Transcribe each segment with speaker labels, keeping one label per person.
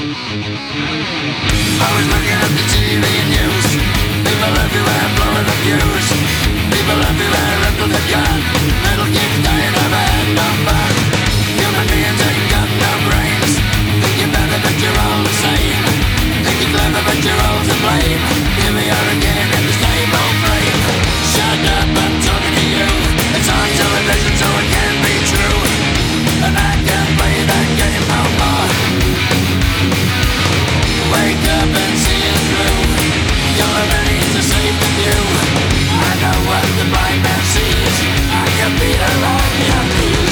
Speaker 1: I was looking at the TV news. People everywhere blowing the fuse. People everywhere under the gun. Little kids dying of a head, no fun. Human beings ain't got no brains. Think you're better but you're all the same. Think you're clever but you're all to blame. Here we are again in the same old frame. Shut up, I'm talking to you. It's on television so it can't be true. And I can't play that game no more. Wake up and see it through. You're ready to save the view. I know what the blind man sees. I can beat her on your knees.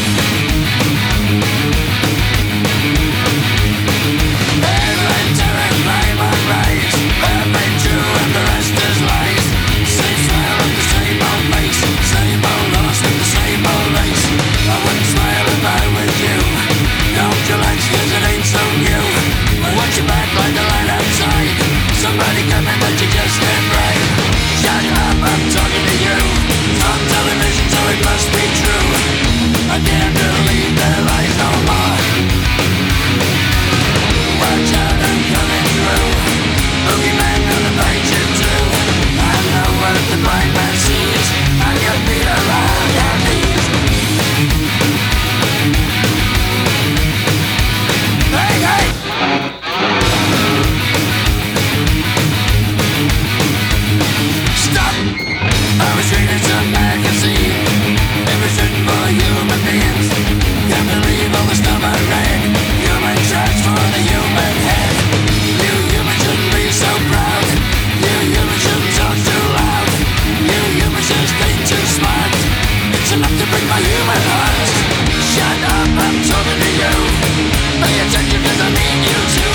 Speaker 1: Every terror climb on rise. Every true and the rest is lies. Same smile with the same old face. Same old horse with the same old race. I wouldn't smile if I was you. Don't you like 'cause it ain't so new. Watch your back like the light outside. Somebody coming but you just can't ride. Shut up, I'm talking to you. It's on television so it must be true. I can't believe their lies no more. Watch out, I'm coming through. Boogeyman gonna bite you too. I know what the blind man sees. I can beat around your knees. Hey, hey! Stop! I was reading some magazine. It was written for human beings. Can't believe all the stuff I read. Human trash for the human head. You humans shouldn't be so proud. You humans shouldn't talk too loud. You humans just ain't too smart. It's enough to break my human heart. Shut up, I'm talking to you. Pay attention 'cause I need you to.